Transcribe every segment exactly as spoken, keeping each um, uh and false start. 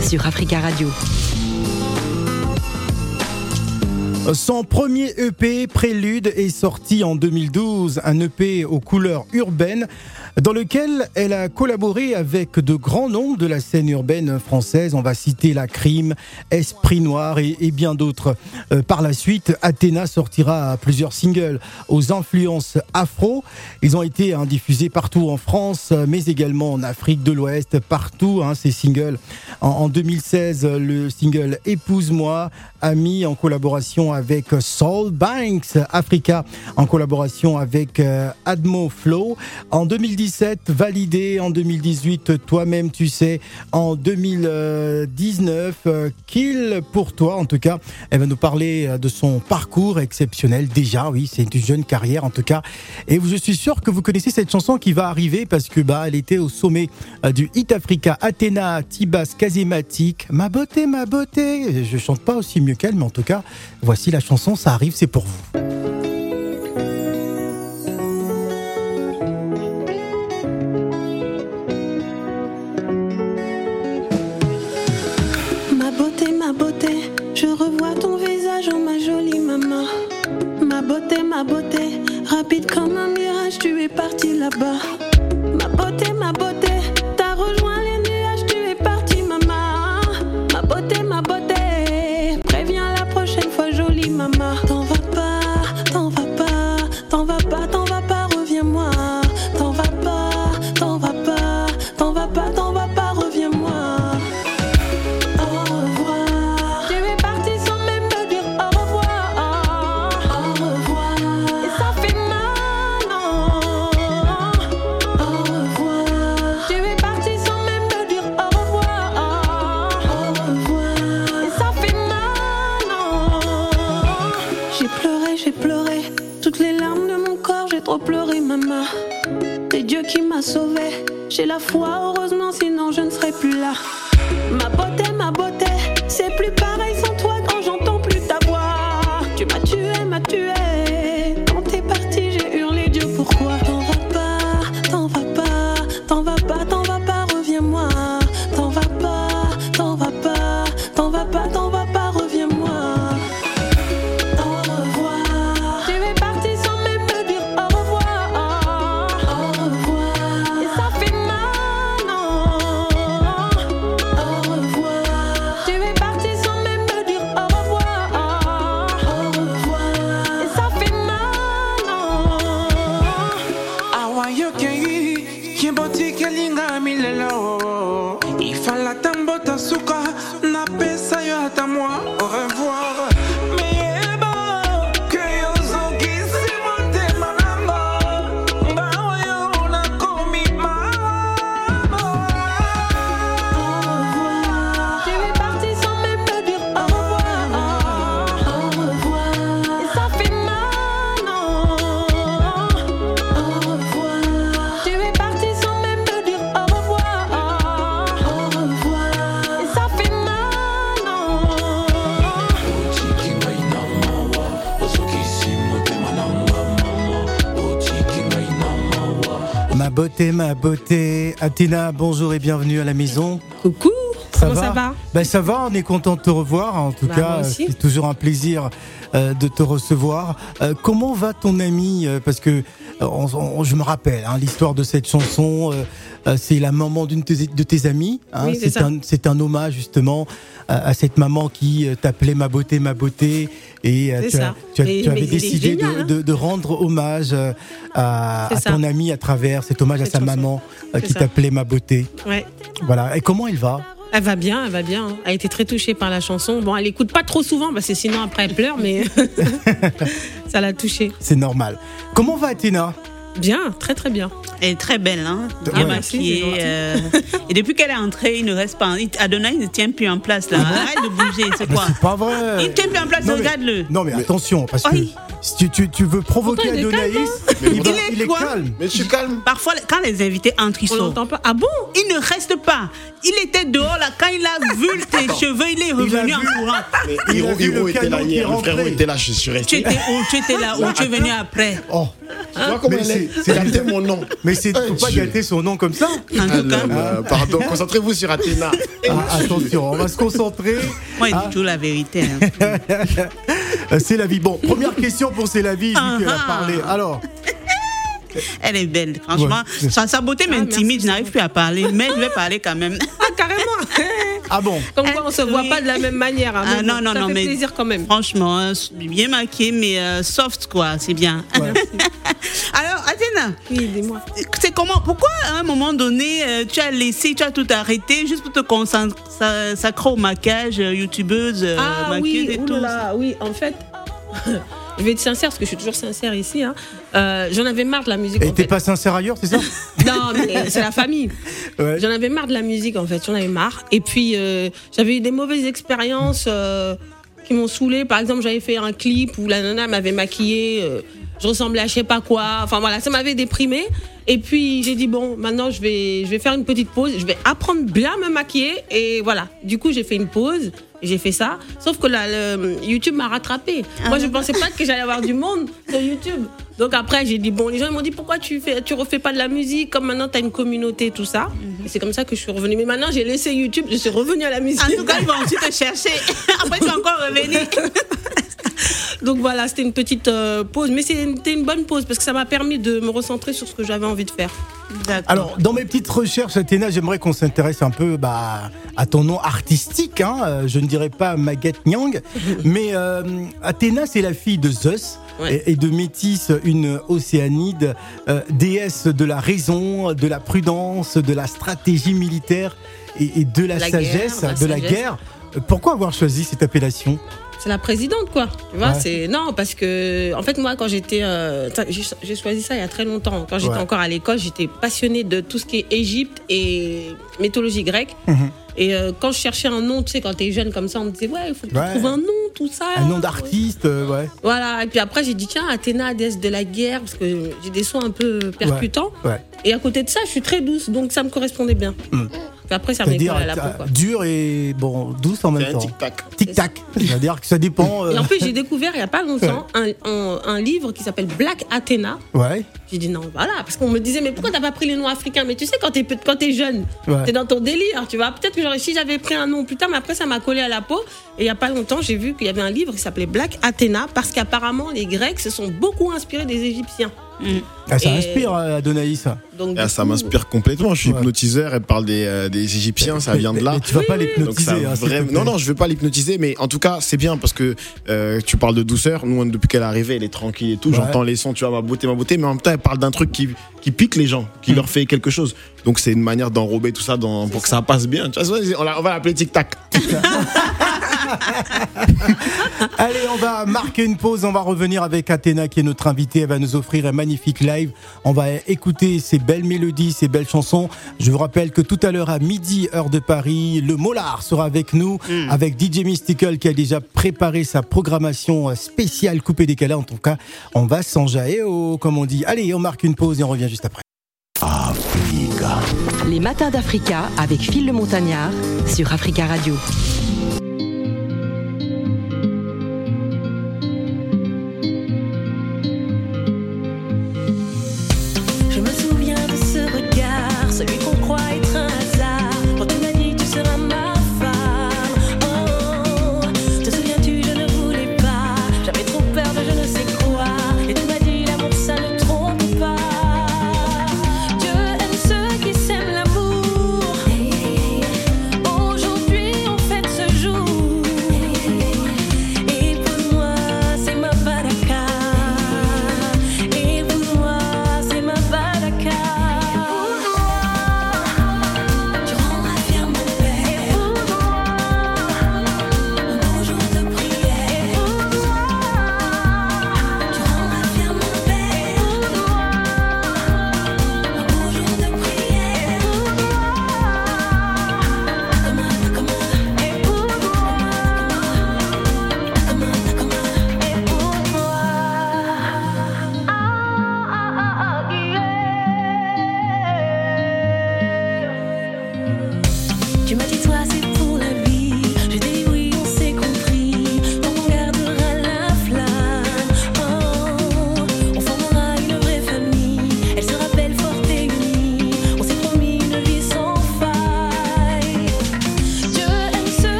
sur Africa Radio. Son premier E P, Prélude, est sorti en deux mille douze, un E P aux couleurs urbaines dans lequel elle a collaboré avec de grands noms de la scène urbaine française. On va citer La Crime, Esprit Noir et, et bien d'autres. Euh, par la suite, Athéna sortira plusieurs singles aux influences afro. Ils ont été hein, diffusés partout en France, mais également en Afrique de l'Ouest, partout, hein, ces singles. En, en deux mille seize, le single Épouse-moi, Ami en collaboration avec Soul Banks, Africa en collaboration avec euh, Admo Flow. En deux mille dix-sept, Validé. En deux mille dix-huit, Toi-même tu sais. En deux mille dix-neuf, euh, Kill pour toi. En tout cas, elle va nous parler de son parcours exceptionnel. Déjà, oui, c'est une jeune carrière en tout cas. Et je suis sûr que vous connaissez cette chanson qui va arriver parce que bah, elle était au sommet euh, du Hit Africa. Athéna, Tibas, Casematic. Ma beauté, ma beauté. Je chante pas aussi mieux qu'elle, mais en tout cas, voici la chanson, ça arrive, c'est pour vous. Ma beauté, ma beauté, je revois ton visage, oh ma jolie maman. Ma beauté, ma beauté, rapide comme un mirage, tu es parti là-bas. Ma beauté, ma beauté, t'as rejoint les nuages, tu es parti maman. Ma beauté, ma beauté, préviens la prochaine fois jolie maman. T'en vas pas, t'en vas pas, t'en vas pas, t'en vas pas, reviens-moi. T'en vas pas, t'en vas pas, t'en vas pas, t'en vas pas, reviens-moi. Au revoir. Tu es parti sans même me dire au revoir. Au revoir. Et ça fait mal, non. Au revoir. Tu es parti sans même me dire au revoir. Au revoir. Et ça fait mal, non. J'ai pleuré, j'ai pleuré, toutes les larmes de mon corps, j'ai trop pleuré, maman. C'est Dieu qui m'a sauvée. J'ai la foi, heureusement, sinon je ne serais plus là. Ma beauté, ma beauté, c'est plus pareil sans toi quand j'entends plus ta voix. Tu m'as tué, m'as tué. Quand t'es parti, j'ai hurlé Dieu, pourquoi? T'en vas pas, t'en vas pas, t'en vas pas, t'en vas pas, reviens-moi. T'en vas pas, t'en vas pas, t'en vas pas, t'en vas pas, reviens-moi. Au revoir. Tu es parti sans même me dire au revoir. Au revoir. Et ça fait mal, non. Au revoir. Tu es parti sans même me dire au revoir. Au revoir. Et ça fait mal, non. Awayokei kimboti kelinga milelo ifala tambota suka na pesa yo hata moi au revoir meyeba que yo zongi si monte manamba bawo yo na komi mama. Au revoir. Tu es parti sans même me dire au revoir. Au revoir. Et ça fait mal, non. Au revoir. Tu es parti sans même me dire au revoir. Au revoir. Et ça fait mal, non. Ma beauté, ma beauté. Athéna, bonjour et bienvenue à la maison. Coucou, comment ça va? Ben ça va, on est content de te revoir. En tout Bah, cas, moi aussi. c'est toujours un plaisir euh, de te recevoir. Euh, comment va ton ami? Euh, Parce que euh, on, on- je me rappelle hein, l'histoire de cette chanson. Euh, euh, c'est la maman d'une de tes, de tes amies. Hein, Oui, c'est c'est ça. un, c'est un hommage justement à, à cette maman qui euh, t'appelait ma beauté, ma beauté. Et euh, C'est tu, ça. as- tu, as- Mais- tu mais avais il est décidé génial, de, hein. de, de rendre hommage euh, à, C'est à ça. ton ami à travers cet hommage à Cette sa chanson. maman euh, C'est qui ça. t'appelait ma beauté. Ouais. Voilà. Et comment il va? Elle va bien, elle va bien. hein. Elle a été très touchée par la chanson. Bon, elle écoute pas trop souvent parce que sinon après elle pleure, mais ça l'a touchée. C'est normal. Comment va Athéna? Bien, très très bien. Elle est très belle, hein, Ouais. bien Merci, c'est maquillée. gentil. euh, et depuis qu'elle est entrée, il ne reste pas. il- Adonai, il ne tient plus en place là. Arrête de bouger, c'est Mais quoi? c'est pas vrai. Il ne tient plus en place, Non, mais- regarde-le. Non mais attention, parce que Oui. si tu, tu, tu veux provoquer Pourtant, il est Adonaïs, calme, il, va- Il est il est quoi calme. Mais je suis calme. Parfois, quand les invités entrent, ils On sortent. l'entend pas. Ah bon? Il ne reste pas. Il était dehors là, quand il a vu tes cheveux, il est Il a revenu en vu. courant. Mais Il a Hiro, vu Hiro le était canon là qui est hier, le frérot rentré. était là, je suis Tu resté. étais où? Tu étais là où? Tu es venu après. Oh, Tu vois comment Mais elle est c'est- c'est- Gâtez mon nom. Mais c'est faut pas Dieu. gâter son nom comme ça. En tout cas, Alors, euh, pardon, concentrez-vous sur Athéna. Ah, attention, on va se concentrer. moi, il dit Ah. toujours la vérité. hein. Euh, C'est la vie. Bon, première question pour C'est la vie, vu qu'elle a Ah, ah. parlé. Alors, Elle est belle, franchement. Ouais. Sa, sa beauté Ah, m'intimide, merci, je n'arrive plus à parler, mais je vais parler quand même. Ah, carrément. ah bon. Comme quoi, on se voit Oui. pas de la même manière. hein, Ah, mais non, bon, non, ça non, fait mais plaisir quand même. Franchement, hein, bien maquillée, mais euh, soft, quoi, c'est bien. Ouais. Alors, Athéna, Oui, dis-moi. c'est comment, pourquoi à un moment donné, euh, tu as laissé, tu as tout arrêté juste pour te consacrer au maquillage, euh, youtubeuse, euh, Ah maquilleuse oui, et tout. oulala, oui, en fait, je vais être sincère parce que je suis toujours sincère ici. Hein. Euh, J'en avais marre de la musique. Et en t'es fait. pas sincère ailleurs, c'est ça? Non, mais c'est la famille. Ouais. J'en avais marre de la musique en fait, j'en avais marre. Et puis euh, j'avais eu des mauvaises expériences euh, qui m'ont saoulée. Par exemple, j'avais fait un clip où la nana m'avait maquillée, euh, je ressemblais à je sais pas quoi. Enfin voilà, ça m'avait déprimée. Et puis j'ai dit bon, maintenant je vais, je vais faire une petite pause, je vais apprendre bien à me maquiller. Et voilà, du coup j'ai fait une pause. J'ai fait ça, sauf que là, le, YouTube m'a rattrapé. Moi, je pensais pas que j'allais avoir du monde sur YouTube. Donc après, j'ai dit bon, les gens ils m'ont dit pourquoi tu fais, tu refais pas de la musique comme maintenant t'as une communauté tout ça. Et c'est comme ça que je suis revenue. Mais maintenant, j'ai laissé YouTube, je suis revenue à la musique. En tout cas, ils vont aussi te chercher. Après, tu vas encore revenir. Donc voilà, c'était une petite euh, pause, mais c'était une bonne pause parce que ça m'a permis de me recentrer sur ce que j'avais envie de faire. D'accord. Alors, dans mes petites recherches, Athéna, j'aimerais qu'on s'intéresse un peu bah, à ton nom artistique. Hein. Euh, Je ne dirais pas Maguette Nyang, mais euh, Athéna, c'est la fille de Zeus. Ouais. Et et de Métis, une océanide, euh, déesse de la raison, de la prudence, de la stratégie militaire et, et de la, La sagesse, guerre, de la la sagesse. guerre. Euh, Pourquoi avoir choisi cette appellation? C'est la présidente, quoi. Tu vois, Ouais. c'est non parce que en fait moi quand j'étais, euh, j'ai j'ai choisi ça il y a très longtemps. Quand j'étais Ouais. encore à l'école, j'étais passionnée de tout ce qui est Égypte et mythologie grecque. Mhm. Et euh, quand je cherchais un nom, tu sais, quand t'es jeune comme ça, on me disait ouais, il faut que tu Ouais. trouves un nom, tout ça. Un nom d'artiste, euh, ouais. Voilà. Et puis après j'ai dit tiens, Athéna, déesse de la guerre, parce que j'ai des sons un peu percutants. Ouais. Et à côté de ça, je suis très douce, donc ça me correspondait bien. Mm. Puis après ça m'est C'est-à-dire collé à la peau, euh, quoi. dur et bon douce en C'est même un temps. tic-tac. Tic-tac. C'est-à-dire que ça dépend. euh, Et en plus, j'ai découvert il n'y a pas longtemps un, un, un livre qui s'appelle Black Athena. Ouais. J'ai dit non, voilà, parce qu'on me disait, mais pourquoi t'as pas pris les noms africains? Mais tu sais, quand t'es, pe- quand t'es jeune, Ouais. t'es dans ton délire, tu vois. Peut-être que j'aurais, si j'avais pris un nom plus tard, mais après, ça m'a collé à la peau. Et il y a pas longtemps, j'ai vu qu'il y avait un livre qui s'appelait Black Athena, parce qu'apparemment, les Grecs se sont beaucoup inspirés des Égyptiens. Ah, ça Et- inspire, euh, Adonaïs. Donc, Ah, du ça coup, m'inspire complètement. Je suis Ouais. hypnotiseur. Elle parle des, euh, des Égyptiens. Ça vient de là. Mais, mais tu vas pas Donc ça, l'hypnotiser. hein, s'il te vraiment- plaît. non, non, je veux pas l'hypnotiser, mais en tout cas, c'est bien parce que euh, tu parles de douceur. Nous, depuis qu'elle est arrivée, elle est tranquille et tout. Ouais. J'entends les sons, tu vois, ma beauté, ma beauté, mais en même temps, elle parle d'un truc qui, qui pique les gens, qui Mm. leur fait quelque chose. Donc, c'est une manière d'enrober tout ça dans, pour que ça passe bien. Tu vois, on, la- on va l'appeler tic-tac. Allez, on va marquer une pause. On va revenir avec Athéna qui est notre invitée. Elle va nous offrir un magnifique live. On va écouter ses belles mélodies, ses belles chansons. Je vous rappelle que tout à l'heure à midi, heure de Paris, le Mollard sera avec nous, avec D J Mystical qui a déjà préparé sa programmation spéciale coupée décalée. En tout cas, on va s'enjailler, oh, comme on dit. Allez, on marque une pause et on revient juste après. Les matins d'Africa avec Phil le Montagnard sur Africa Radio. Je me souviens de ce regard, celui qu'on croit être un hasard. Quand tu m'as dit tu seras ma femme. Oh, te souviens-tu, je ne voulais pas. J'avais trop peur de je ne sais quoi. Et tu m'as dit l'amour ça ne trompe pas. Dieu aime ceux qui s'aiment l'amour. Aujourd'hui on fête ce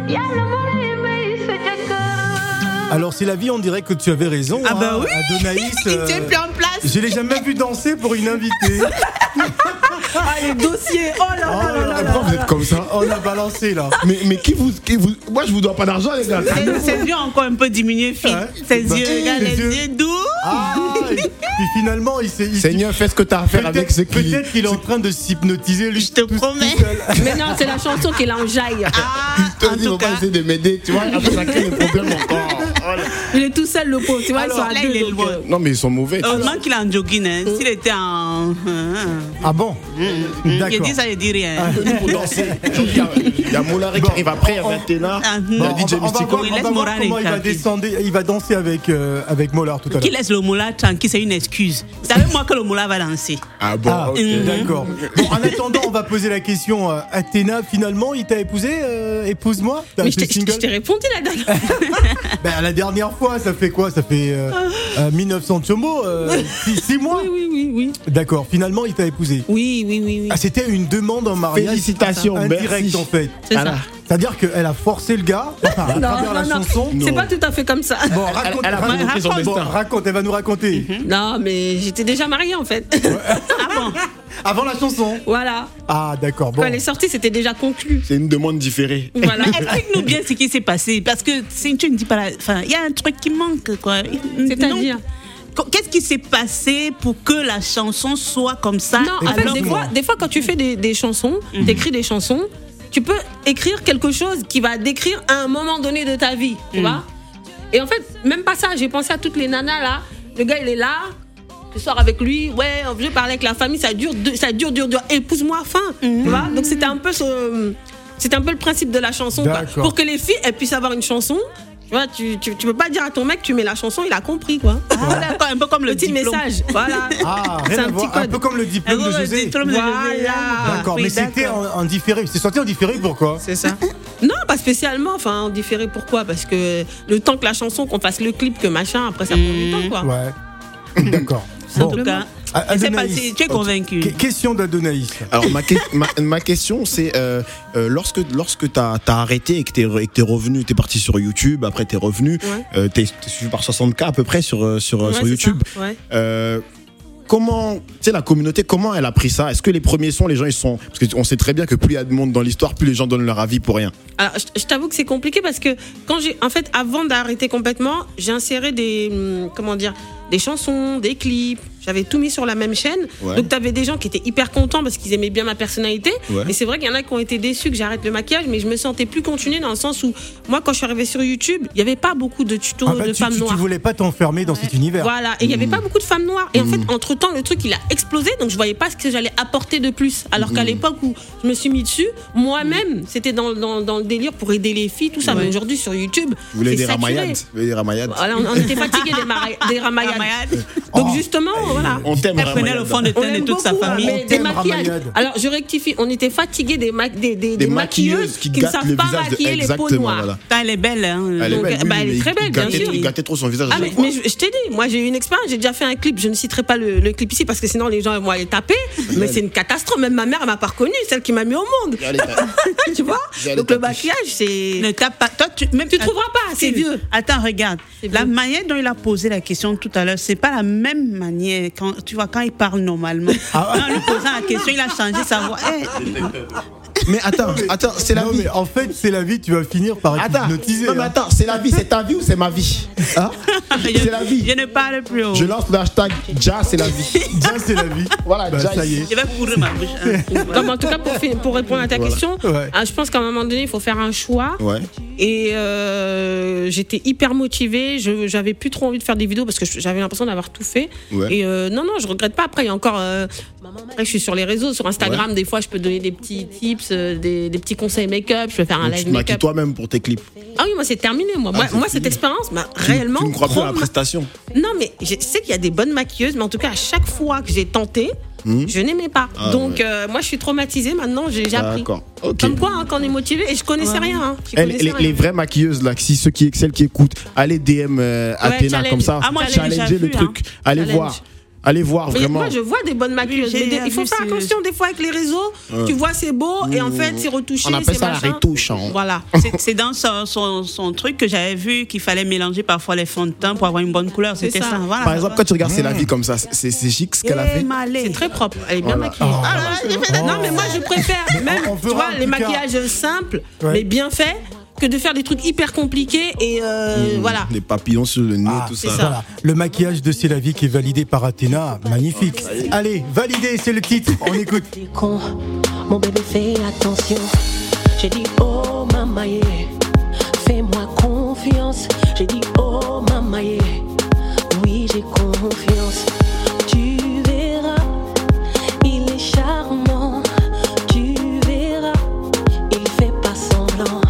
Alors c'est la vie, on dirait que tu avais raison. Ah bah hein, oui. Adonaïs. Il tient plus en place. Je l'ai jamais vu danser pour une invitée. Ah, les dossiers. Oh là Oh là là là. Pourquoi vous êtes comme ça? On a balancé là. Mais, mais qui vous, qui vous. Moi, je vous dois pas d'argent, les gars. Ses- Ses yeux ont encore un peu diminué, fille. Ouais. Ses Bah, yeux, regarde ses les yeux. yeux doux. Ah, et puis finalement, il s'est. il- Seigneur, fais ce que t'as à faire avec ce Peut-être qui. peut-être qu'il est en train de s'hypnotiser lui. Je te tout- tout promets. seul. Mais non, c'est la chanson qui l'enjaille. Ah, Toi, en il tout faut pas cas. essayer de m'aider, tu vois. Après, ça crée des problèmes encore. Oh là. Il est tout seul, le pauvre. Tu vois, Alors, ils sont à là, deux, il est donc, loin. euh, Non, mais ils sont mauvais. Heureusement qu'il est en jogging. Hein. S'il était en. Ah bon? Il D'accord. dit ça, il dit rien. Pour danser. Il y a, il y a Moulari Bon, qui arrive après, il y a on- Ventena, Ah, il y non. a on D J va, on va Mystico. voir, Il on laisse va voir Moral comment il va tranquille. descendre, il va danser avec euh, avec Mollard tout à l'heure. Qui laisse le moula tranquille, c'est une excuse. Vous savez, moi, que le moula va danser. Ah bon, Ah, ok. Mhm. d'accord. Bon, en attendant, on va poser la question. euh, Athéna, finalement, il t'a épousé euh, Épouse-moi. T'as Mais je fait t'ai- je single t'ai répondu la dernière fois. Ben, la dernière fois, ça fait quoi? Ça fait euh, euh, mille neuf cents Chomo, euh, six mois. Oui, oui, oui, oui. D'accord. Finalement, il t'a épousé. Oui, oui, oui, oui. Ah, c'était une demande en mariage. Félicitations, Indirect merci. en fait. C'est Voilà. ça. C'est-à-dire qu'elle a forcé le gars enfin, à Non, travers la non, non. chanson. C'est pas tout à fait comme ça. Bon, raconte, elle a raconte, provoqué son raconte, destin. bon, raconte, elle va nous raconter. Non, mais j'étais déjà mariée en fait. Ah bon? Avant la chanson. Voilà. Ah, d'accord. Bon. Quand elle est sortie, c'était déjà conclu. C'est une demande différée. Voilà. Mais explique-nous bien ce qui s'est passé. Parce que si tu ne dis pas la. Enfin, il y a un truc qui manque, quoi. C'est-à-dire Non. Qu'est-ce qui s'est passé pour que la chanson soit comme ça? Non, en fait, alors des que- fois, des fois, quand tu fais des, des chansons, t'écris des chansons, tu peux écrire quelque chose qui va décrire un moment donné de ta vie, tu vois. Et en fait, même pas ça, j'ai pensé à toutes les nanas là. Le gars, il est là, tu sors avec lui, ouais, je vais parler avec la famille, ça dure, deux- ça dure, dure, dure. Épouse-moi, fin, tu vois. Donc c'était un peu ce, c'était un peu le principe de la chanson, quoi. D'accord. Pour que les filles elles puissent avoir une chanson. Tu vois, tu, tu, tu peux pas dire à ton mec, tu mets la chanson, il a compris, quoi. Ah, d'accord, un peu comme le Petit diplôme. message, voilà. Ah, C'est rien à un voir. petit Un code. peu comme le diplôme Un de peu le José. diplôme de José. Voilà. D'accord, Oui, mais c'était d'accord. en, en différé. C'est sorti en différé, pourquoi? C'est ça. Non, pas spécialement. Enfin, en différé, pourquoi? Parce que le temps que la chanson, qu'on fasse le clip, que machin, après ça prend du temps, quoi. Ouais. D'accord. En Bon. tout cas, Ah, c'est Adonaïs. passé. Tu es convaincu. Que- Question d'Adonaïs. Alors, ma, que- ma, ma question, c'est euh, euh, lorsque, lorsque tu as arrêté et que tu es revenu, tu es parti sur YouTube, après tu es revenu, Ouais. euh, tu es suivi par soixante K à peu près sur, euh, sur, euh, Ouais, sur c'est YouTube. ça, ouais. Euh, comment, tu sais, la communauté, comment elle a pris ça? Est-ce que les premiers sons, les gens, ils sont. Parce qu'on sait très bien que plus il y a de monde dans l'histoire, plus les gens donnent leur avis pour rien. Alors, je, je t'avoue que c'est compliqué parce que quand j'ai, en fait, avant d'arrêter complètement, j'ai inséré des, hum, comment dire, des chansons, des clips. J'avais tout mis sur la même chaîne. Ouais. Donc, t'avais des gens qui étaient hyper contents parce qu'ils aimaient bien ma personnalité. Ouais. Et c'est vrai qu'il y en a qui ont été déçus que j'arrête le maquillage, mais je me sentais plus continue dans le sens où, moi, quand je suis arrivée sur YouTube, il n'y avait pas beaucoup de tutos En fait, de tu, femmes tu, tu noires. voulais pas t'enfermer dans cet univers. Voilà, et il n'y avait pas beaucoup de femmes noires. Et en fait, entre temps, le truc il a explosé, donc je voyais pas ce que j'allais apporter de plus. Alors qu'à l'époque où je me suis mis dessus, moi-même, c'était dans, dans, dans le délire pour aider les filles, tout ça. Ouais. Mais aujourd'hui, sur YouTube, Vous voulez c'est des saturé. ramayades? Vous voulez des ramayades? Voilà, on, on était fatigués des, mara- des ramayades. Ramayade. Donc Oh. justement, voilà. On t'aime, Elle prenait le ramayade. fond de On teint de aime toute sa beaucoup, famille. mais On des t'aime, maquillages. Ramayade. Alors je rectifie, on était fatigués des, ma- des, des, des, Des maquilleuses qui ne gâtent savent le pas visage de. maquiller les peaux Exactement, noires. voilà. Ah, elle est belle, hein. Elle est Donc, belle, oui, bah, oui, elle est mais très belle, il bien gâtait- sûr. Il gâtait trop son visage à Ah chaque mais, fois. mais je, je t'ai dit, moi j'ai eu une expérience, j'ai déjà fait un clip, je ne citerai pas le, le clip ici parce que sinon les gens vont aller taper, mais c'est une catastrophe, même ma mère elle m'a pas reconnue, celle qui m'a mis au monde. Allez, t'as- Tu vois? Allez, Donc le taper. maquillage c'est... Ne tape pas. Toi, tu, même, Tu trouveras pas, c'est Phil, vieux. Attends, regarde. C'est La vieux. manière dont il a posé la question tout à l'heure, c'est pas la même manière quand tu vois quand il parle normalement. Ah ouais. En lui posant la question, il a changé sa voix. Eh, Mais attends, attends, c'est la Non, vie. mais en fait, c'est la vie, tu vas finir par être Attends, hypnotisé. non mais hein. attends, c'est la vie, c'est ta vie ou c'est ma vie? Hein? C'est la vie. je ne parle plus haut. Je lance le hashtag Ja, c'est la vie. Déjà, c'est la vie. Voilà, Bah, Ja, ça y est. Je vais couvrir ma bouche. hein. Comme en tout cas pour, fi- pour répondre à ta Voilà. question, Ouais. ah, je pense qu'à un moment donné il faut faire un choix. Ouais. Et euh, j'étais hyper motivée, je, j'avais plus trop envie de faire des vidéos parce que je- j'avais l'impression d'avoir tout fait. Ouais. Et euh, non, non, je regrette pas. Après, il y a encore. euh, après, je suis sur les réseaux, sur Instagram, des fois je peux donner des petits tips, euh, des, des petits conseils make-up, je peux faire un Donc, tu live te maquilles make-up. toi-même pour tes clips. Ah oui, moi c'est terminé. Moi, moi, c'est moi, fini. cette expérience m'a Tu- réellement. Tu ne crois plus à la trop prestation. Non, mais je sais qu'il y a des bonnes maquilleuses, mais en tout cas, à chaque fois que j'ai tenté, je n'aimais pas. Ah, Donc, ouais. euh, moi, je suis traumatisée. Maintenant, j'ai j'ai appris. D'accord. Ok. Comme quoi, hein, quand on est motivé, et je connaissais rien. Hein. J'y Eh, connaissais les, rien. les vraies maquilleuses là, si ceux qui celles qui écoute, allez D M euh, Athéna challenge. comme ça, Ah, moi, j'ai challenger déjà le vu, truc, hein. allez Challenge. voir. Allez voir Mais vraiment. moi, je vois des bonnes maquilleuses. Oui, mais j'ai des- il faut vu, faire c'est- attention des fois avec les réseaux. Ouais. Tu vois, c'est beau et en fait, c'est retouché. On appelle c'est ça la machin. retouche. hein. Voilà. C'est- C'est dans son, son, son truc que j'avais vu qu'il fallait mélanger parfois les fonds de teint pour avoir une bonne couleur. C'est C'était ça. ça. Voilà. Par exemple, quand tu regardes C'est la vie comme ça, c'est c'est chic ce qu'elle a fait. C'est très propre. Elle est bien Voilà. maquillée. Oh. Ah, là, j'ai fait- Non, mais moi, je préfère même, on tu verra, vois, en les tout cas. maquillages simples, Ouais. mais bien faits, que de faire des trucs hyper compliqués et euh, Mmh, voilà. Les papillons sur le nez, Ah, tout c'est ça. ça. Voilà. Le maquillage de C'est la vie qui est validé par Athéna, magnifique. Allez, validé, c'est le titre, on écoute. T'es con, mon bébé fais attention. J'ai dit oh maman yeah. Fais-moi confiance. J'ai dit oh maman yeah. Oui j'ai confiance. Tu verras, il est charmant. Tu verras, il fait pas semblant.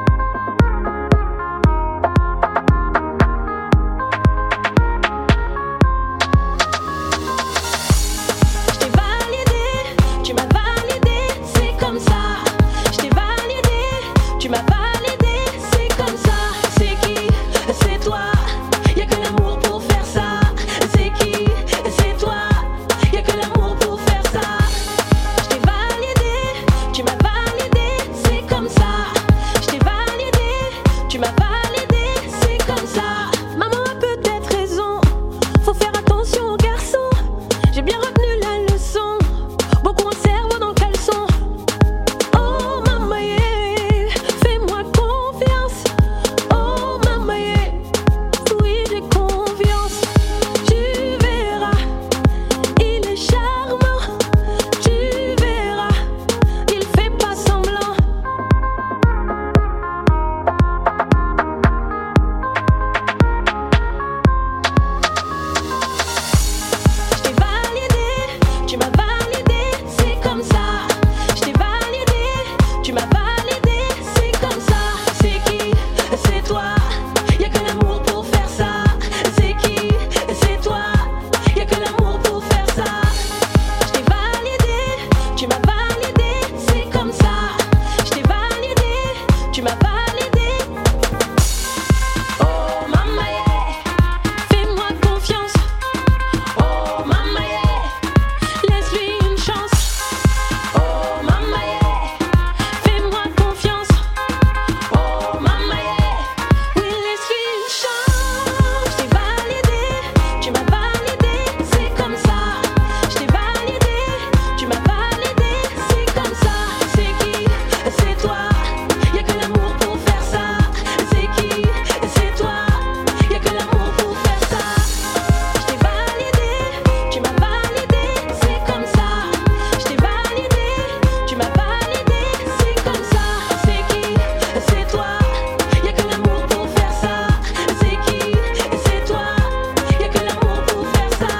Je t'ai validé, tu m'as validé, c'est comme ça. Je t'ai validé, tu m'as validé, c'est comme ça. C'est qui? C'est toi. Y'a que l'amour pour faire ça. C'est qui? C'est toi. Y'a que l'amour pour faire ça. Je t'ai validé, tu m'as validé, c'est comme ça. Je t'ai validé, tu m'as validé, c'est comme ça. Maman a peut-être raison, faut faire attention aux garçons. J'ai bien retenu la leçon, beaucoup ont le cerveau dans le caleçon. Oh maman yeah, fais-moi confiance. Oh maman yeah, oui j'ai confiance. Tu verras, il est charmant. Tu verras, il fait pas semblant. Je t'ai validé, tu m'as validé, c'est comme ça. Je t'ai validé, tu m'as validé, c'est comme ça. C'est qui? C'est toi. Y'a que l'amour pour faire ça. C'est qui? C'est toi. Y'a que l'amour pour faire ça. Je t'ai validé, tu m'as validé, c'est comme ça. Je t'ai validé, tu m'as validé. Oh maman yeah, fais-moi confiance. Oh maman yeah, laisse-lui une chance. Oh maman yeah, fais-moi confiance. Oh maman yeah, oui laisse-lui une chance. Je t'ai validé, tu m'as validé, c'est comme ça. Je t'ai validé, tu m'as validé, c'est comme ça. C'est qui? C'est toi. Y'a que l'amour pour faire ça. C'est qui? C'est toi. Y'a que l'amour pour faire ça. Je t'ai validé, tu m'as validé, c'est comme ça. Je t'ai validé, tu m'as validé, c'est comme ça. C'est qui? C'est toi. Y'a que l'amour pour faire ça. C'est qui? C'est toi. Y'a que l'amour pour faire ça.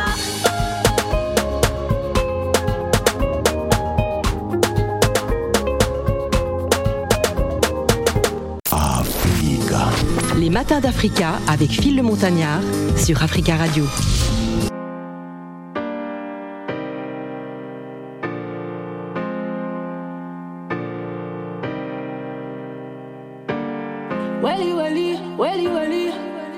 Les matins d'Africa avec Phil le Montagnard sur Africa Radio. Welly, welly, welly, welly.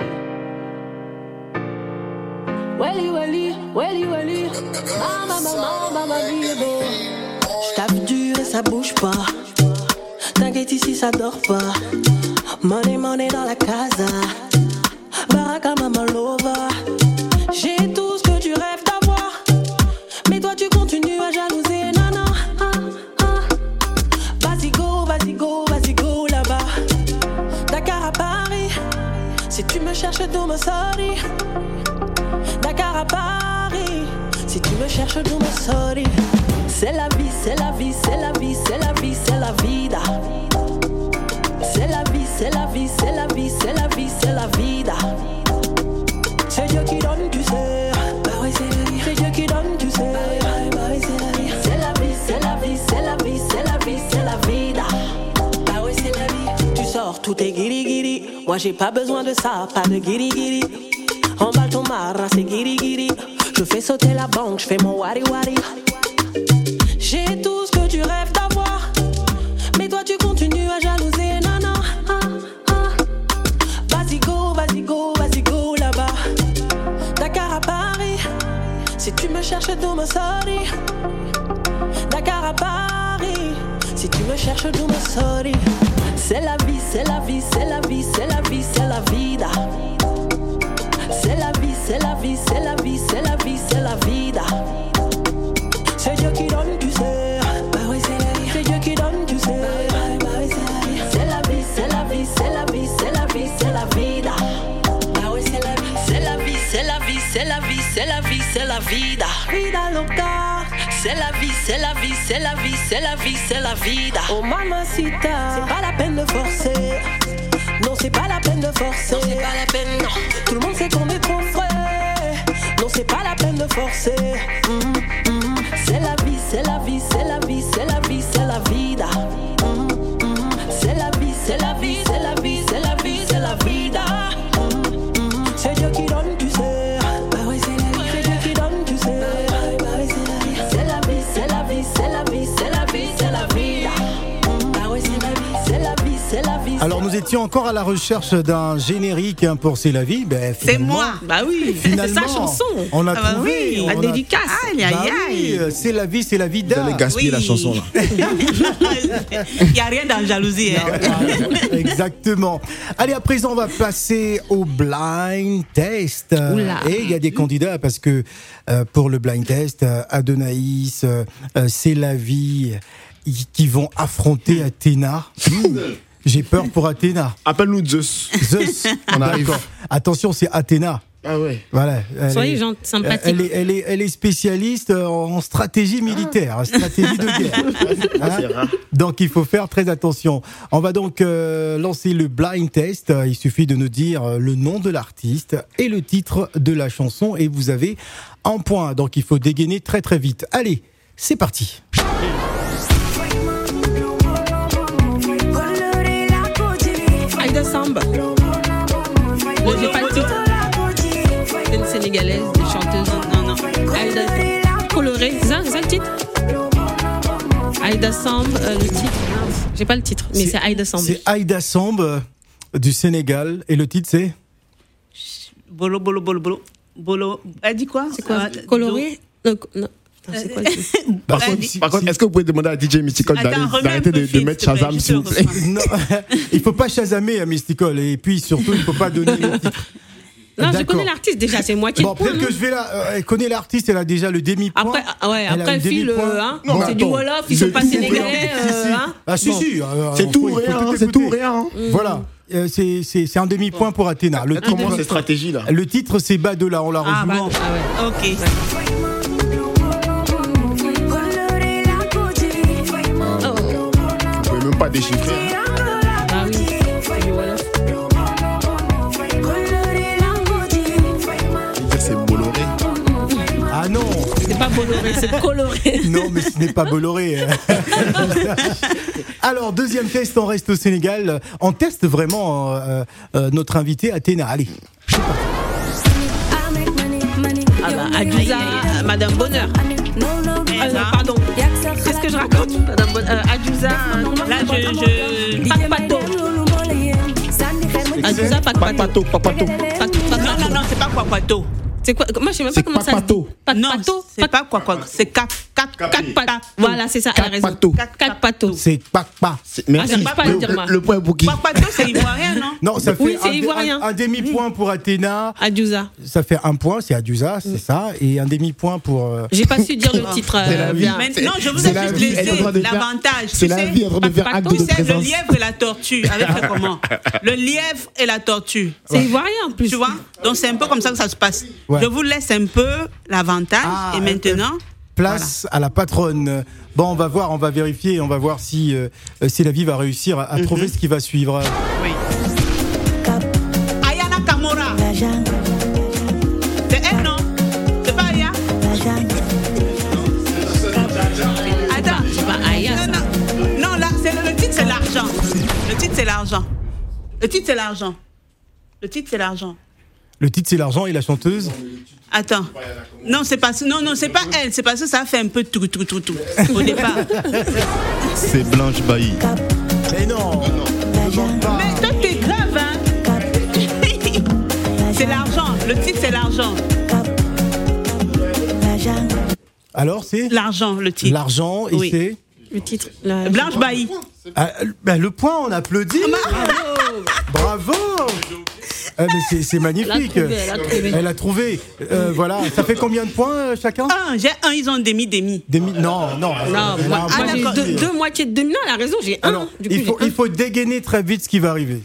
Welly, welly, welly, welly. Mama, mama, mama, bibo. J'tape dur et ça bouge pas. T'inquiète ici, ça dort pas. Money, money dans la casa. Baraka, mama, lova. J'ai tout ce que tu rêves d'avoir. Mais toi, tu continues à jalouser, nana. Ah, ah. Vas-y, go, vas-y, go, vas-y, go là-bas. Dakar à Paris, si tu me cherches, do me sorry. Dakar à Paris, si tu me cherches, do me sorry. C'est la vie, c'est la vie, c'est la vie, c'est la vie, c'est la vida. C'est la vie, c'est la vie, c'est la vie, c'est la vie, c'est la vida. C'est Dieu qui donne, tu sais. Bah oui, c'est la vie. C'est Dieu qui donne, tu sais. Bah oui, bah oui, c'est la vie. C'est la vie, c'est la vie, c'est la vie, c'est la vie, c'est la vida. Bah oui, c'est la vie. Tu sors, tout est guiri guiri. Moi j'ai pas besoin de ça, pas de guiri guiri. Emballe ton marin, c'est guiri guiri. Je fais sauter la banque, je fais mon wari wari. J'ai tout ce que tu rêves d'avoir. Mais toi tu continues à jalouser, nana. Ah, ah. Vas-y go, vas-y go, vas-y go là-bas. Dakar à Paris, si me sorry. Dakar à Paris. Si tu me cherches, nous me sorry. C'est la vie, c'est la vie, c'est la vie, c'est la vie, c'est la vida. C'est la vie, c'est la vie, c'est la vie, c'est la vie, c'est la vida. C'est Dieu qui donne, tu sais. Bah oui, c'est la vie. C'est Dieu qui donne, tu sais. Bah oui, bah oui, c'est la vie. C'est la vie, c'est la vie, c'est la vie, c'est la vie, c'est la vida. Bah oui, c'est la vie. C'est la vie, c'est la vie, c'est la vie, c'est la vie, c'est la vida. Vida loca. C'est la vie, c'est la vie, c'est la vie, c'est la vie, c'est la vida. Oh mamacita, c'est pas la peine de forcer. Non, c'est pas la peine de forcer. Non, c'est pas la peine, non. Tout le monde sait qu'on est trop frais. Non, c'est pas la peine de forcer. Mm, mm. C'est la vie, c'est la vie, c'est la vie, c'est la vie, c'est la vida. Mm, mm. C'est la vie, c'est la vie, c'est la vie, c'est la vie, c'est la vida. Mm, mm. C'est Dieu qui donne, tu sais. Bah oui, c'est la vie. C'est Dieu qui donne, tu sais. Bah oui, bah oui, c'est la vie. C'est la vie, c'est la vie, c'est la vie, c'est la vie, c'est la vida. Mm, bah oui, c'est la vie. C'est la vie, c'est la vie. Alors nous étions encore à la recherche d'un générique hein, pour C'est la vie. Ben, C'est moi. Bah oui, c'est Finalement, sa chanson. on a Ah bah trouvé. oui, on La a- dédicace. Aïe, aïe, Bah oui, aïe. euh, C'est la vie, c'est la Vous vida. allez gaspiller Oui. la chanson là. Il n'y a rien dans la jalousie. Hein. Exactement. Allez, à présent, on va passer au blind test. Oula. Et il y a des candidats parce que euh, pour le blind test, euh, Adonaïs, euh, euh, C'est la vie, y- qui vont affronter Athéna. Mmh. J'ai peur pour Athéna. Appelle-nous Zeus. Zeus. On arrive. D'accord. Attention, c'est Athéna. Ah ouais. Voilà. Elle Soyez est- gens sympathiques. Elle est, elle, est, elle est spécialiste en stratégie militaire, en stratégie de guerre. Hein. C'est rare. Donc il faut faire très attention. On va donc euh, lancer le blind test. Il suffit de nous dire euh, le nom de l'artiste et le titre de la chanson et vous avez un point. Donc il faut dégainer très très vite. Allez, c'est parti. Aïda Samb. Bon, j'ai pas le titre. C'est une sénégalaise, une chanteuse. Non, non. Aïda Coloré, c'est ça, c'est ça le titre? Aïda Samb, euh, le titre. mince, J'ai pas le titre, mais c'est Aïda Samb. C'est Aïda Samb euh, du Sénégal et le titre c'est Bolo, bolo, bolo, bolo. Bolo. Elle dit quoi? C'est quoi? Euh, Coloré? Non, non. Attends, c'est quoi le titre? Par Elle contre, dit- par contre, est-ce que vous pouvez demander à D J Mystical Attends, d'aller- remets un d'arrêter peu de, de Phil, mettre s'il te plaît, Shazam juste s'il vous le plaît? refrain. Non, il faut pas chasamer à Mystical et puis surtout il faut pas donner le titre. Non, je D'accord. connais l'artiste déjà, c'est moitié Bon, de point. peut-être que je vais là. euh, elle connaît l'artiste, elle a déjà le demi-point. Après, ah ouais, Elle a après, le file, demi-point. euh, hein, Non, mais c'est du attends, Wolof, ils c'est sont pas tout sénégalais, rien. euh, hein. Ah si Bon. si, euh, C'est faut- tout il faut rien, tout c'est tout écouter. rien. Voilà, Euh, c'est c'est c'est un demi-point pour Athéna. Le Comment titre, ces stratégies là? le titre c'est Badola, on l'a Ah, rejoint. bon. Ah ouais. Ok. Vous pouvez même pas déchiffrer. hein. Ah oui, c'est du Wolof. Dire c'est Bolloré. Ah non, C'est pas Bolloré, c'est coloré. non mais ce n'est pas Bolloré. Alors deuxième test, on reste au Sénégal. On teste vraiment euh, euh, notre invité Athéna. Allez. Ah bah, Adjouza, euh, Madame Bonheur. Ah non, pardon. Qu'est-ce que je raconte, Madame Bonheur? Euh, Adjouza, euh, comment Là, ça je. s'appelle? je... Pac Pato. Adjouza, Pac Pato. Papato, papato. Pac- Pac Non, non, Pato. non, c'est pas Kwakwato. C'est quoi? Moi, je sais même pas C'est comment ça se dit. Papato. Pac Non, Pato. c'est pas Kwakwato. C'est Kak. Kak. Quatre pattes. Voilà, c'est ça, elle a raison. Pato. Quatre patos. C'est Pakpa. C'est- Merci. j'arrive pas à le dire, Le- moi. Le point est pour qui? Kwakwato, c'est ivoirien, non? Non, ça fait Oui, c'est un, ivoirien. un- un demi-point pour Athéna. Adjouza. Ça fait un point, c'est Adjouza, c'est ça, et un demi-point pour. euh, J'ai pas su dire le titre. C'est la euh, vie. bien. Mais non, je vous C'est ai la juste vie, elle est en train laissé de faire- l'avantage. C'est Tu la sais, vie en train de faire Papato, acte Tu de sais, le présence. lièvre et la tortue. Avec fait comment? Le lièvre et la tortue. C'est ivoirien en plus. Tu vois? Donc c'est un peu comme ça que ça se passe. Ouais. Je vous laisse un peu l'avantage Ah, et maintenant. Place à la patronne. Bon, on va voir, on va vérifier, on va voir si, euh, si la vie va réussir à, à trouver ce qui va suivre. Oui. Ayana Kamora. C'est elle, non? C'est pas Aya? Attends. C'est pas Aya, ça. Non, non. Non, là, c'est le, le titre, c'est l'argent. Le titre, c'est l'argent. Le titre, c'est l'argent. Le titre, c'est l'argent. Le titre, c'est l'argent et la chanteuse. Attends. Non, c'est pas non non, c'est pas elle, c'est parce que ça a fait un peu tout tout tout tout au départ. C'est Blanche Bailly. Mais non, demande pas. Mais toi t'es grave hein. C'est l'argent, le titre c'est l'argent. Alors, c'est L'argent, le titre. L'argent, et Oui. c'est Le titre. La... Blanche Bailly. Ah, ben, le point, on applaudit. Bravo. Ah, mais c'est, c'est magnifique. Elle a trouvé, elle a trouvé. Elle a trouvé. Euh, voilà. Ça fait combien de points euh, chacun? Un, j'ai un, ils ont demi, demi. Des mi- Non, non. elle- Non, elle a moi, un moi, point. j'ai d'accord. deux, deux moitiés de demi. Non, elle a raison, j'ai un. Alors, Du coup, il faut, j'ai un. il faut dégainer très vite ce qui va arriver.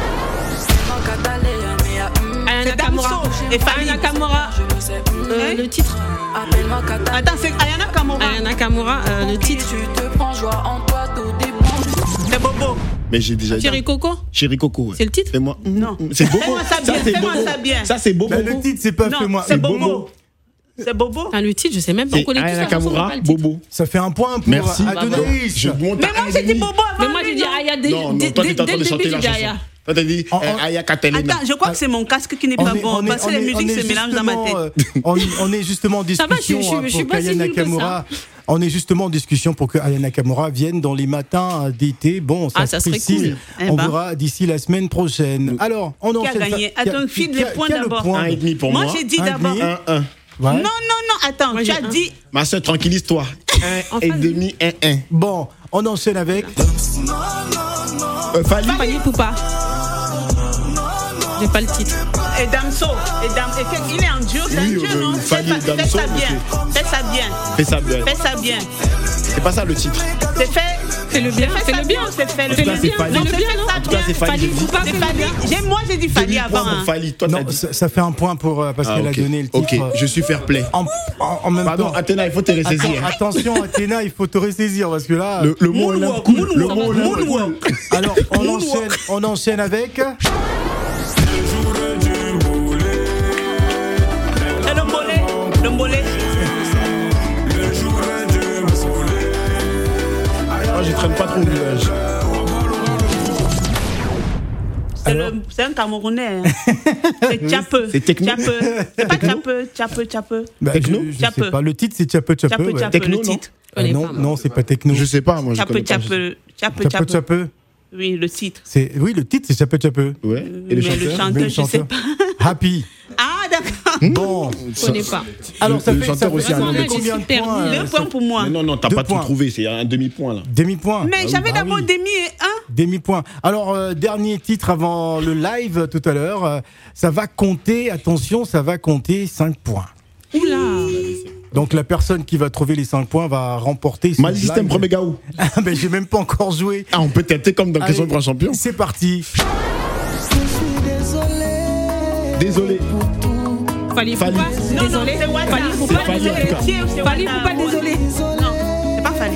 Aya C'est Damso Nakamura. et Fanny. Aya Nakamura. Euh, Hein le titre. Attends, c'est Ayana Kamura. Aya Nakamura, euh, le titre. C'est Bobo. Mais j'ai déjà dit. Chéri Coco. Chéri Coco. ouais. C'est le titre. Et moi. Non. C'est Bobo. Fais-moi ça bien, c'est fais-moi Bobo. ça bien. Ça, c'est Bobo. Ben, le titre, c'est pas Non, Fais-moi. c'est Bobo. Bobo. C'est Bobo. Enfin, le titre, je sais même pas. On C'est connaît tous Aya la chanson, mais Nakamura, pas le titre. Bobo. Ça fait un point pour Merci. Adonaïs. Je monte Mais à moi, un j'ai et dit demi. Bobo avant. Mais moi, j'ai dit Aya dès Non, non, dès- toi, dès- t'es en train dès de le chanter début, la j'ai dit chanson. Aya. Toi, t'as dit En- en- euh, Aya Catalina. Attends, je crois que c'est mon casque qui n'est pas bon. Parce que la musique, se mélange dans ma tête. justement, euh, on, on est justement en Ça va, je suis- discussion je suis- hein, je suis pour pas si qu'Aya nulle que Nakamura. On est justement en discussion pour que Aya Nakamura vienne dans les matins d'été. Bon, ça, Ah, ça se serait précise. cool. Eh On ben. verra d'ici la semaine prochaine. Alors, on Qui a enchaîne. gagné? Qui a- Attends, qui- file qui les a- points qui a le d'abord. point Un et demi pour Moi, moi. j'ai dit Un d'abord. demi. Un, un. Ouais. Non, non, non, attends, Moi, tu j'ai as un. dit. Ma soeur, tranquillise-toi. Un et Enfin, demi, un, un. Bon, on enchaîne avec. Euh, Fali. Fanny Poupa. J'ai pas le titre. Et Damso. Et Dam... et que- il est en duo, c'est un Oui, duo, euh, non? Fanny Fais et ça- Damso, Fais ça bien. Fais ça bien. Fais ça bien. Fais ça bien. C'est pas ça le titre. C'est fait. Fais le bien, Fais fais ça le bien. C'est fait le Fais bien. le bien, Fali. fais Non, le c'est bien, fait non ça En tout cas, c'est bien. Fali. Fanny Poupa, C'est fais le Fali. bien. J'ai- Moi, j'ai dit Fali Demi point avant. pour hein. Fali. Toi, t'as Non, dit. ça, ça fait un point pour euh, parce Ah, qu'elle ok. a donné le Ok, titre. je suis fair play. En, en- en même Pardon, temps. Athéna, il faut te ressaisir. Attends, attention, Athéna, il faut te ressaisir parce que là. Le, le mot est là. Moonwalk, Cool. Le moonwalk, mot est là. moonwalk. Alors, on Moonwalk. enchaîne, on enchaîne avec. Et le mollet. Le mollet. Moi, je traîne pas trop au village. C'est Alors le- c'est un Camerounais. hein. C'est Tchapeux. C'est techno. Tchapeux. C'est pas Tchapeux, Tchapeux, Tchapeux. Bah, Techno je, je Tchapeux. sais pas. Le titre, c'est Tchapeux Tchapeux. Tchapeux, ouais. Tchapeux, Techno, le non titre. Ah, connais non, pas, moi. non, c'est pas techno. Je sais pas, moi, je Tchapeux, connais pas. Tchapeux. Tchapeux, Tchapeux Tchapeux. Tchapeux. Oui, le titre. C'est oui, le titre, c'est Tchapeux Tchapeux. Ouais. Et Mais le le chanteur chanteur, Mais le je sais chanteur. pas. Happy. Ah, d'accord. Bon. Je connais pas. Alors, ça le fait, ça chanteur fait, aussi ça a un fait nom de- combien de J'ai super points dit. euh, Deux points pour moi. Mais non, non, t'as Deux pas points. tout trouvé, c'est un demi-point là. Demi-point. Mais Ah oui, j'avais bah d'abord oui. demi et un. Demi-point. Alors, euh, dernier titre avant le live tout à l'heure. euh, ça va compter, attention, ça va compter cinq points. Oula. Donc, la personne qui va trouver les cinq points va remporter ce Mal système, live. premier gaou. Ah, ben, j'ai même pas encore joué. Ah, on peut tenter comme dans Allez, Question de Grand Champion. C'est parti. Désolé. Fali Fali. Poupa. Non, non, Désolé. c'est Wata. Fali C'est Poupa. Fali, en tout cas. Héritier ou c'est Fali Wata? Poupa, désolé. Non, c'est pas Fali.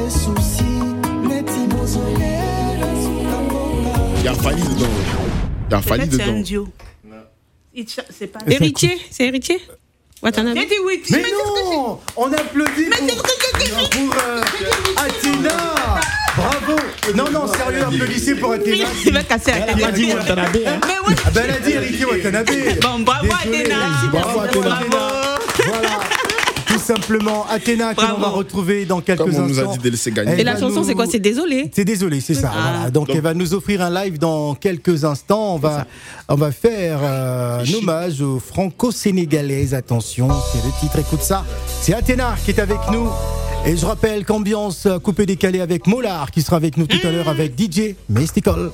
Il y a Fali dedans. Il y a Fali Peut-être c'est un dedans. duo. Il ch- C'est pas. Héritier. C'est héritier. Watanabe. J'ai dit oui. Mais Mais c'est ce que j'ai- non, on applaudit pour, pour euh, Athéna. Bravo. Non, non, sérieux, applaudissez pour Athéna. Il va casser la Elle a tête. pas dit Watanabe. hein. Mais oui. Ah ben, elle a dit héritier Watanabe. Bon, bravo Désolé. Athéna. Bravo, Athéna. Voilà. Tout simplement, Athéna, que l'on Bravo. va retrouver dans quelques Comme on nous a instants. dit de laisser gagner. Elle Et la va chanson, nous- c'est quoi? C'est désolé. C'est désolé, c'est ça. Ah. Voilà. Donc, Donc- elle va nous offrir un live dans quelques instants. On va, on va faire euh, un hommage aux franco-sénégalaises. Attention, c'est le titre, écoute ça. C'est Athéna qui est avec nous. Et je rappelle qu'ambiance coupé décalé avec Mollard qui sera avec nous tout à l'heure avec D J Mystical.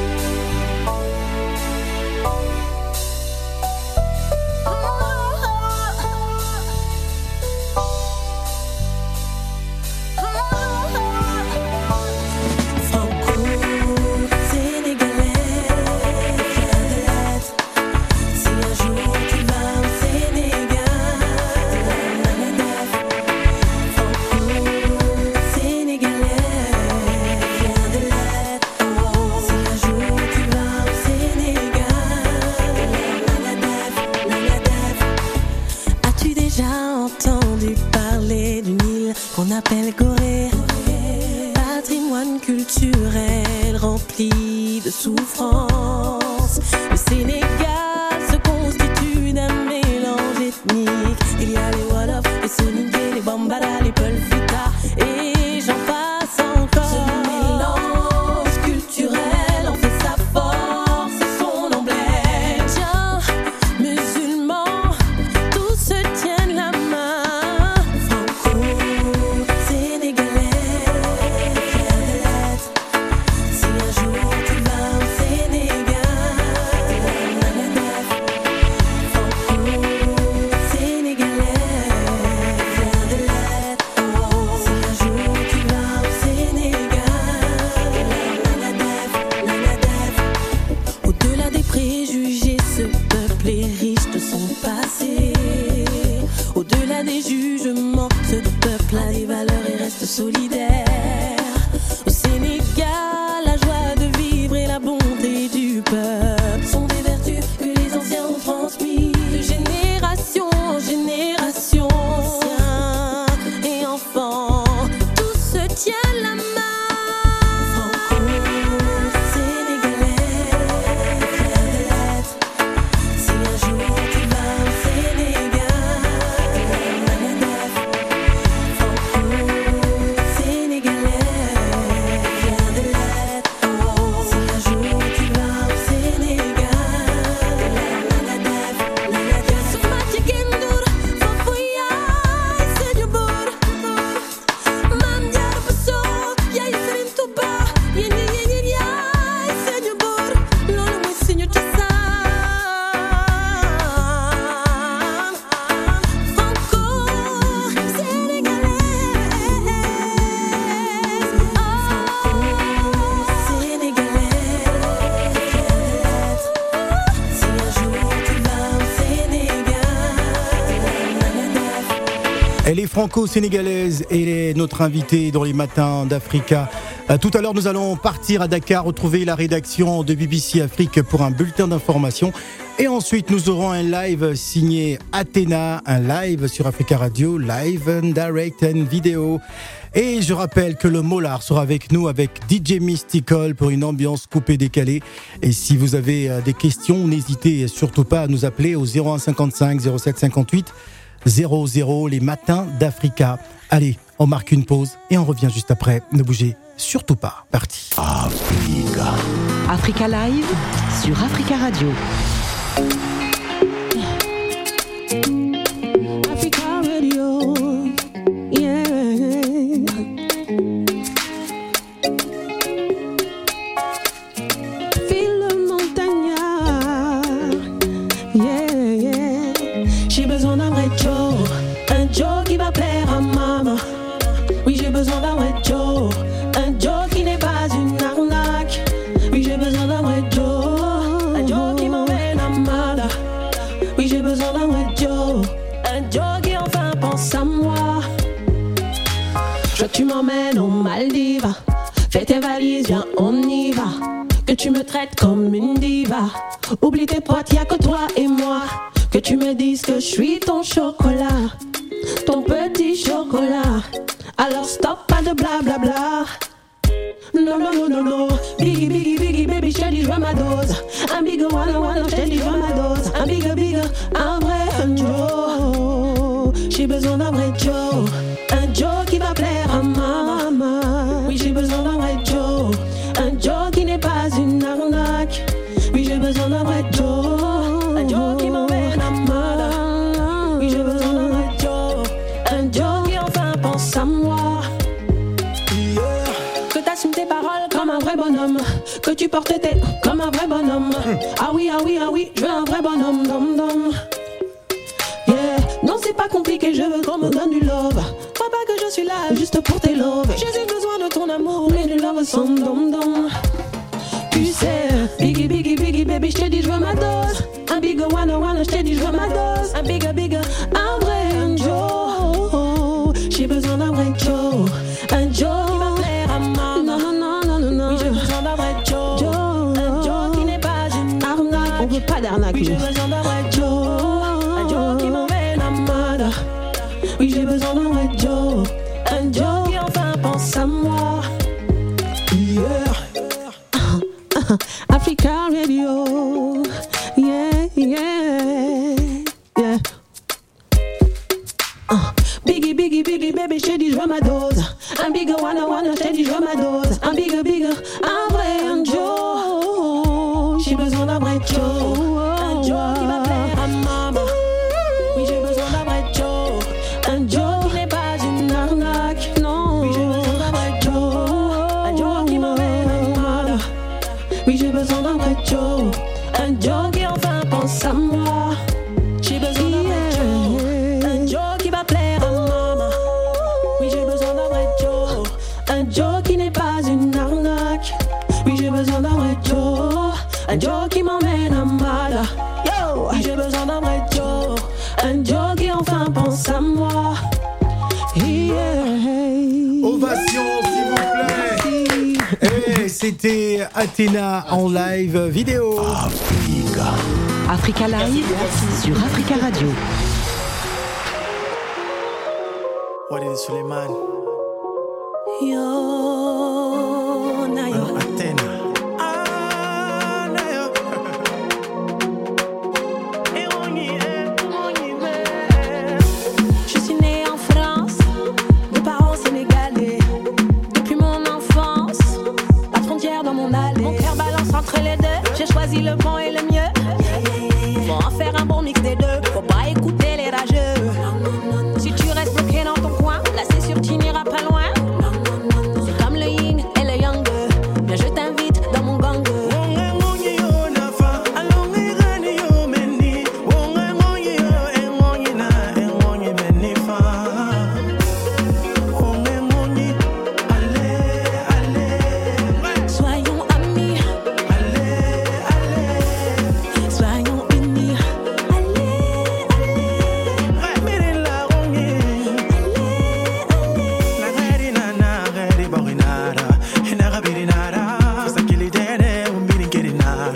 Si un jour tu vas au Sénégal, Franco-sénégalais, viens de l'être. Si un jour tu vas au Sénégal, as-tu déjà entendu parler d'une île qu'on appelle Gorée? Patrimoine culturel rempli de souffrance. Le Sénégal se constitue d'un mélange ethnique. Il y a les Wolof, les Soninké, les Bambara, les Peul Fouta et j'en passe encore. Ce mélange culturel en fait sa force et son emblème. Tiens, musulmans, tous se tiennent la main. Franco Elle est franco-sénégalaise et elle est notre invitée dans les matins d'Africa. Euh, tout à l'heure, nous allons partir à Dakar, retrouver la rédaction de B B C Afrique pour un bulletin d'information. Et ensuite, nous aurons un live signé Athéna, un live sur Africa Radio, live and direct and vidéo. Et je rappelle que le Molar sera avec nous avec D J Mystical pour une ambiance coupée décalée. Et si vous avez des questions, n'hésitez surtout pas à nous appeler au zéro un cinquante-cinq zéro sept cinquante-huit zéro zéro, les matins d'Africa. Allez, on marque une pause et on revient juste après. Ne bougez surtout pas. Parti. Africa. Africa Live sur Africa Radio. Africa Radio, yeah. Phil Montagnard, yeah, yeah. J'ai besoin d'un vrai Joe, un Joe qui va plaire à maman. Oui, j'ai besoin d'un vrai Joe, un Joe qui n'est pas une arnaque. Oui, j'ai besoin d'un vrai Joe, un Joe qui m'emmène à Mala. Oui, j'ai besoin d'un vrai Joe, un Joe qui enfin pense à moi. Je veux que tu m'emmènes aux Maldives. Fais tes valises, viens, on y va. Que tu me traites comme une diva. Oublie tes potes, y'a que toi et moi. Que tu me dises que je suis ton chocolat, ton petit chocolat. Alors stop, pas de blablabla. Non, non, non, non, non. Biggie, biggie, biggie, baby, je te dis, je veux ma dose. Un big one, one, je te dis, je veux ma dose. Un big, big, un vrai Joe. J'ai besoin d'un vrai Joe, un Joe qui va plaire à ma maman. Oui, j'ai besoin d'un vrai Joe, un Joe qui n'est pas une arnaque. Oui, j'ai besoin d'un vrai Joe, un Joe qui m'emmène à Mala. Oui, j'ai besoin d'un vrai Joe, un Joe qui enfin pense à moi. Que t'assumes tes paroles comme un vrai bonhomme, que tu portes tes comme un vrai bonhomme. Ah oui, ah oui, ah oui, je veux un vrai bonhomme, dom dom. Yeah, non c'est pas compliqué, je veux qu'on me donne du love. Crois pas que je suis là juste pour tes love. J'ai besoin de ton amour, mais du love sans dom dom. Tu sais, biggie, biggie, biggie, baby, je te dis je veux ma dose. Un big one, one, je te dis je veux ma dose. Un big, big, un vrai Joe. J'ai besoin d'un vrai Joe, un Joe qui va plaire à maman. Non, non, non, non, non, non. Oui, j'ai besoin d'un vrai Joe, Joe. Un Joe qui n'est pas une arnaque. On veut pas d'arnaque. Oui, j'ai besoin d'un vrai Joe, un Joe qui m'emmène à Mala. Oui, j'ai besoin d'un vrai Joe, un Joe qui enfin pense à moi. Yeah. Africa Radio, yeah, yeah, yeah. Uh. Biggie, biggie, biggie, baby, je te dis je veux ma dose. Un big one, one, je te dis je veux ma dose. Un big, big, un vrai Joe. J'ai besoin d'un vrai Joe, un Joe qui va plaire à maman. Oui, j'ai besoin d'un vrai Joe, un Joe qui n'est pas une arnaque. Non, oui, j'ai besoin d'un vrai Joe, un Joe qui m'emmène à Mala. Oui, j'ai besoin d'un vrai Joe, un Joe qui enfin pense à moi. J'ai besoin d'un vrai Joe, un Joe qui va plaire à maman. Oui, j'ai besoin d'un vrai Joe, un Joe qui n'est pas une arnaque. Oui, j'ai besoin d'un vrai Joe, un Joe qui m'emmène à Mala. Yo, oui, j'ai besoin d'un vrai Joe, un Joe qui enfin pense à moi. Yeah. Ovation, s'il vous plaît. Et c'était Athéna en live vidéo. Africa. Africa Live sur Africa Radio. Walid Suleiman. Yo, Nayo. Athéna. Ah, Nayo. Et on y est, on y est. Je suis née en France, mes parents sénégalais. Depuis mon enfance, pas de frontières dans mon allée. Mon cœur balance entre les deux, j'ai choisi le bon et le mieux. Faut en faire un bon mix des deux.